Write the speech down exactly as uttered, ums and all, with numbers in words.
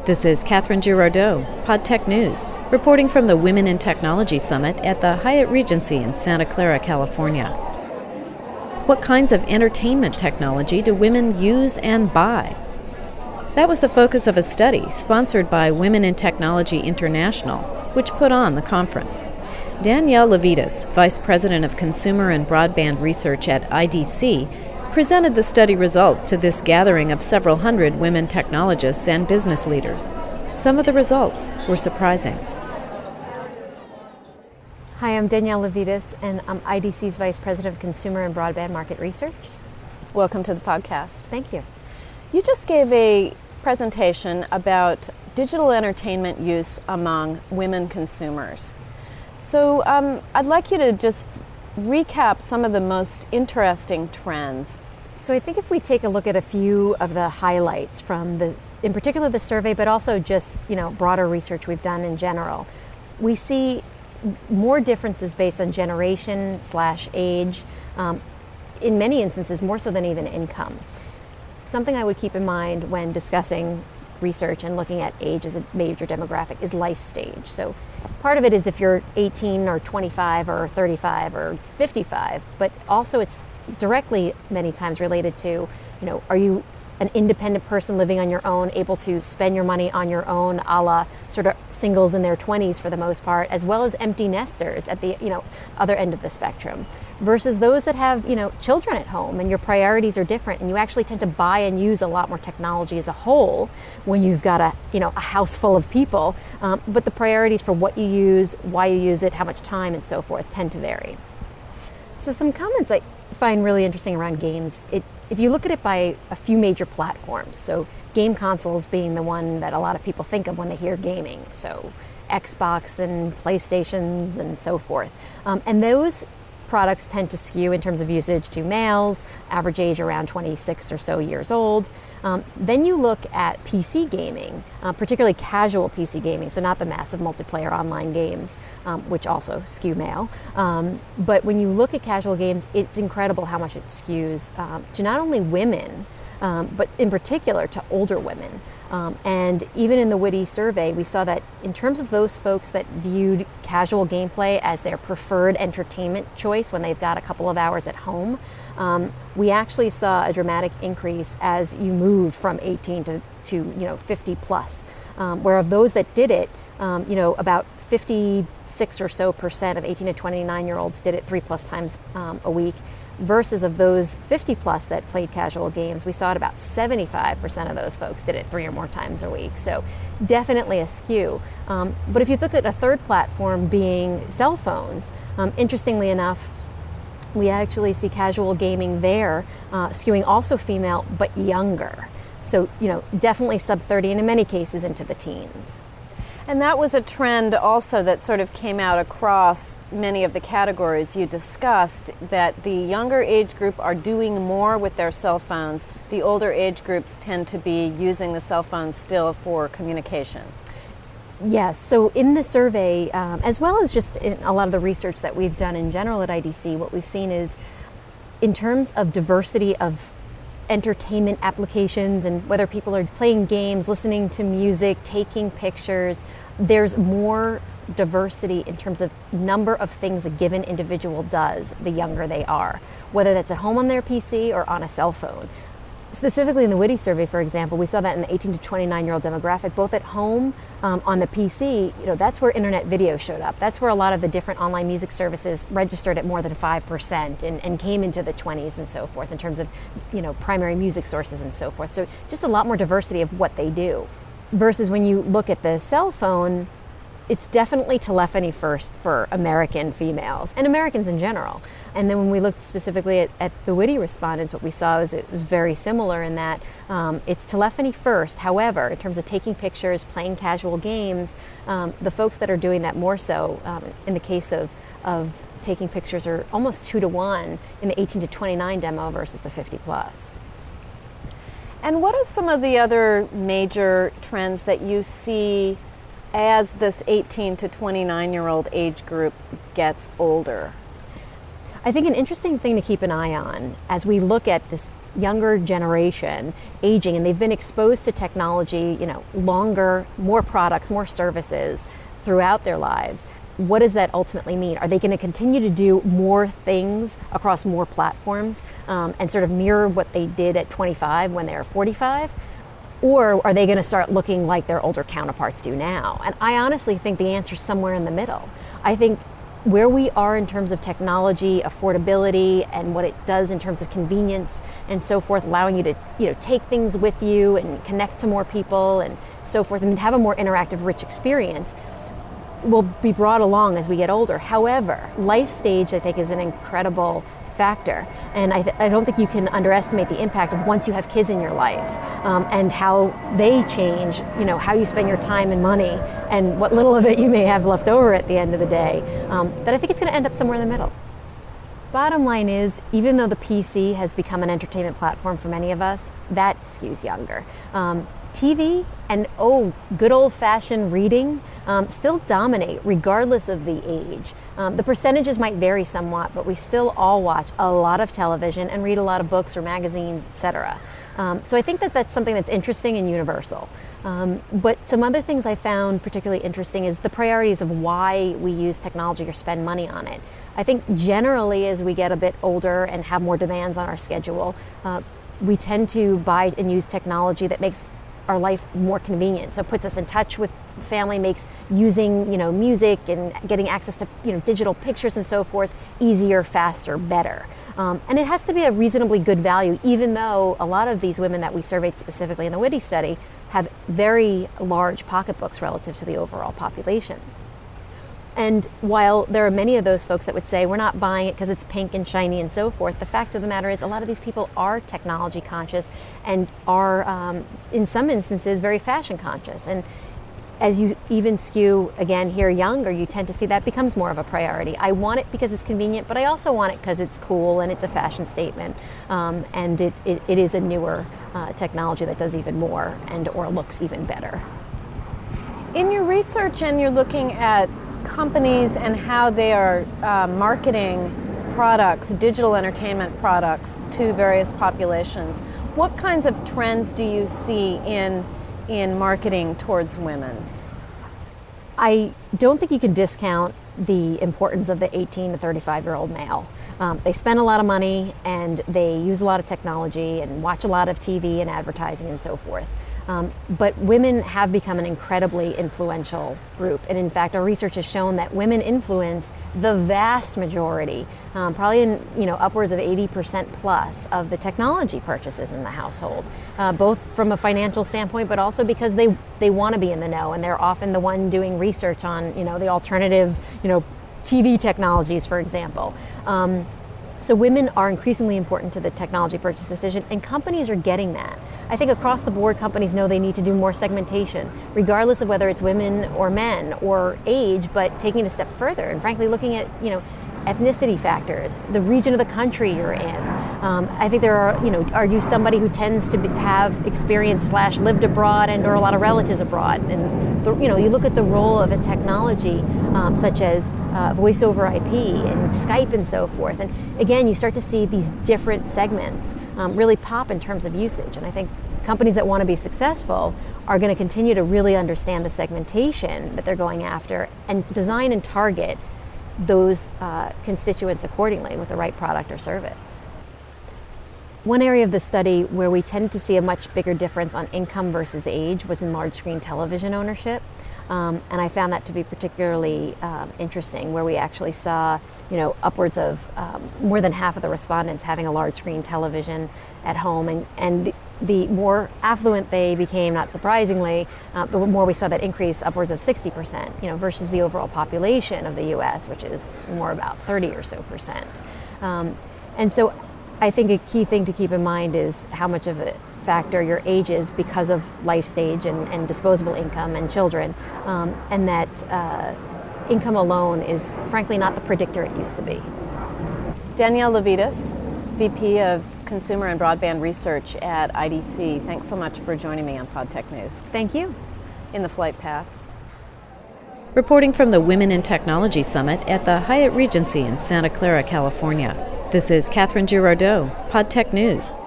This is Catherine Girardeau, PodTech News, reporting from the Women in Technology Summit at the Hyatt Regency in Santa Clara, California. What kinds of entertainment technology do women use and buy? That was the focus of a study sponsored by Women in Technology International, which put on the conference. Danielle Levitas, Vice President of Consumer and Broadband Research at I D C, presented the study results to this gathering of several hundred women technologists and business leaders. Some of the results were surprising. Hi, I'm Danielle Levitas, and I'm I D C's Vice President of Consumer and Broadband Market Research. Welcome to the podcast. Thank you. You just gave a presentation about digital entertainment use among women consumers. So um, I'd like you to just recap some of the most interesting trends. So I think if we take a look at a few of the highlights from the, in particular the survey, but also just, you know, broader research we've done in general, we see more differences based on generation slash age, um, in many instances more so than even income. Something I would keep in mind when discussing research and looking at age as a major demographic is life stage. So part of it is if you're eighteen or twenty-five or thirty-five or fifty-five, but also it's directly many times related to, you know, are you an independent person living on your own, able to spend your money on your own, a la sort of singles in their twenties for the most part, as well as empty nesters at the, you know, other end of the spectrum, versus those that have, you know, children at home and your priorities are different and you actually tend to buy and use a lot more technology as a whole when you've got a, you know, a house full of people, um, but the priorities for what you use, why you use it, how much time and so forth tend to vary. So some comments I find really interesting around games, it, if you look at it by a few major platforms, so game consoles being the one that a lot of people think of when they hear gaming, so Xbox and PlayStations and so forth. Um, and those products tend to skew in terms of usage to males, average age around twenty-six or so years old. Um, then you look at P C gaming, uh, particularly casual P C gaming, so not the massive multiplayer online games, um, which also skew male. Um, but when you look at casual games, it's incredible how much it skews um, to not only women, um, but in particular to older women. Um, and even in the Witty survey, we saw that in terms of those folks that viewed casual gameplay as their preferred entertainment choice when they've got a couple of hours at home, um, we actually saw a dramatic increase as you moved from eighteen to, to you know, fifty plus. Um, where of those that did it, um, you know, about fifty-six or so percent of eighteen to twenty-nine year olds did it three plus times um, a week. Versus of those fifty plus that played casual games, we saw it about seventy-five percent of those folks did it three or more times a week. So definitely a skew. Um, but if you look at a third platform being cell phones, um, interestingly enough, we actually see casual gaming there uh, skewing also female but younger. So, you know, definitely sub thirty and in many cases into the teens. And that was a trend also that sort of came out across many of the categories you discussed, that the younger age group are doing more with their cell phones. The older age groups tend to be using the cell phones still for communication. Yes, so in the survey, um, as well as just in a lot of the research that we've done in general at I D C, what we've seen is in terms of diversity of entertainment applications and whether people are playing games, listening to music, taking pictures, there's more diversity in terms of number of things a given individual does the younger they are, whether that's at home on their P C or on a cell phone. Specifically in the Witty survey, for example, we saw that in the eighteen to twenty-nine year old demographic, both at home, um, on the P C, you know, that's where internet video showed up. That's where a lot of the different online music services registered at more than five percent and, and came into the twenties and so forth in terms of, you know, primary music sources and so forth. So just a lot more diversity of what they do. Versus when you look at the cell phone, it's definitely telephony first for American females and Americans in general. And then when we looked specifically at, at the Witty respondents, what we saw is it was very similar in that um, it's telephony first. However, in terms of taking pictures, playing casual games, um, the folks that are doing that more so um, in the case of, of taking pictures are almost two to one in the eighteen to twenty-nine demo versus the fifty plus. And what are some of the other major trends that you see as this eighteen to twenty-nine year old age group gets older? I think an interesting thing to keep an eye on as we look at this younger generation aging, and they've been exposed to technology, you know, longer, more products, more services throughout their lives. What does that ultimately mean? Are they going to continue to do more things across more platforms um, and sort of mirror what they did at twenty-five when they were forty-five? Or are they going to start looking like their older counterparts do now? And I honestly think the answer is somewhere in the middle. I think where we are in terms of technology, affordability, and what it does in terms of convenience and so forth, allowing you to, you know, take things with you and connect to more people and so forth, and have a more interactive, rich experience, will be brought along as we get older. However, life stage, I think, is an incredible factor, and I, th- I don't think you can underestimate the impact of once you have kids in your life um, and how they change, you know, how you spend your time and money and what little of it you may have left over at the end of the day, um, that I think it's going to end up somewhere in the middle. Bottom line is, even though the P C has become an entertainment platform for many of us, that skews younger. Um, T V and, oh, good old-fashioned reading um, still dominate regardless of the age. Um, the percentages might vary somewhat, but we still all watch a lot of television and read a lot of books or magazines, et cetera. Um, so I think that that's something that's interesting and universal. Um, but some other things I found particularly interesting is the priorities of why we use technology or spend money on it. I think generally as we get a bit older and have more demands on our schedule, uh, we tend to buy and use technology that makes our life more convenient. So it puts us in touch with family, makes using, you know, music and getting access to, you know, digital pictures and so forth easier, faster, better. Um, and it has to be a reasonably good value, even though a lot of these women that we surveyed specifically in the Whitty study have very large pocketbooks relative to the overall population. And while there are many of those folks that would say we're not buying it because it's pink and shiny and so forth, the fact of the matter is a lot of these people are technology conscious and are, um, in some instances, very fashion conscious. And as you even skew, again, here younger, you tend to see that becomes more of a priority. I want it because it's convenient, but I also want it because it's cool and it's a fashion statement. Um, and it, it, it is a newer uh, technology that does even more and or looks even better. In your research, and you're looking at companies and how they are uh, marketing products, digital entertainment products, to various populations, what kinds of trends do you see in in marketing towards women? I don't think you can discount the importance of the eighteen to thirty-five year old male. Um, they spend a lot of money and they use a lot of technology and watch a lot of T V and advertising and so forth. Um, but women have become an incredibly influential group. And in fact, our research has shown that women influence the vast majority, um, probably in, you know, upwards of eighty percent plus of the technology purchases in the household, uh, both from a financial standpoint, but also because they, they want to be in the know. And they're often the one doing research on, you know, the alternative, you know, T V technologies, for example. Um, so women are increasingly important to the technology purchase decision, and companies are getting that. I think across the board, companies know they need to do more segmentation, regardless of whether it's women or men or age, but taking it a step further and frankly looking at, you know, ethnicity factors, the region of the country you're in. Um, I think there are, you know, are you somebody who tends to be, have experience slash lived abroad and or a lot of relatives abroad? And, the, you know, you look at the role of a technology um, such as uh, voice over I P and Skype and so forth. And again, you start to see these different segments um, really pop in terms of usage. And I think companies that want to be successful are going to continue to really understand the segmentation that they're going after and design and target those uh, constituents accordingly with the right product or service. One area of the study where we tend to see a much bigger difference on income versus age was in large screen television ownership. Um, and I found that to be particularly um, interesting, where we actually saw, you know, upwards of um, more than half of the respondents having a large screen television at home. And, and the, the more affluent they became, not surprisingly, uh, the more we saw that increase, upwards of sixty percent, you know, versus the overall population of the U S, which is more about thirty or so percent. Um, and so I think a key thing to keep in mind is how much of a factor your age is because of life stage and, and disposable income and children, um, and that uh, income alone is frankly not the predictor it used to be. Danielle Levitas, V P of Consumer and Broadband Research at I D C. Thanks so much for joining me on PodTech News. Thank you. In the flight path. Reporting from the Women in Technology Summit at the Hyatt Regency in Santa Clara, California. This is Catherine Girardeau, PodTech News.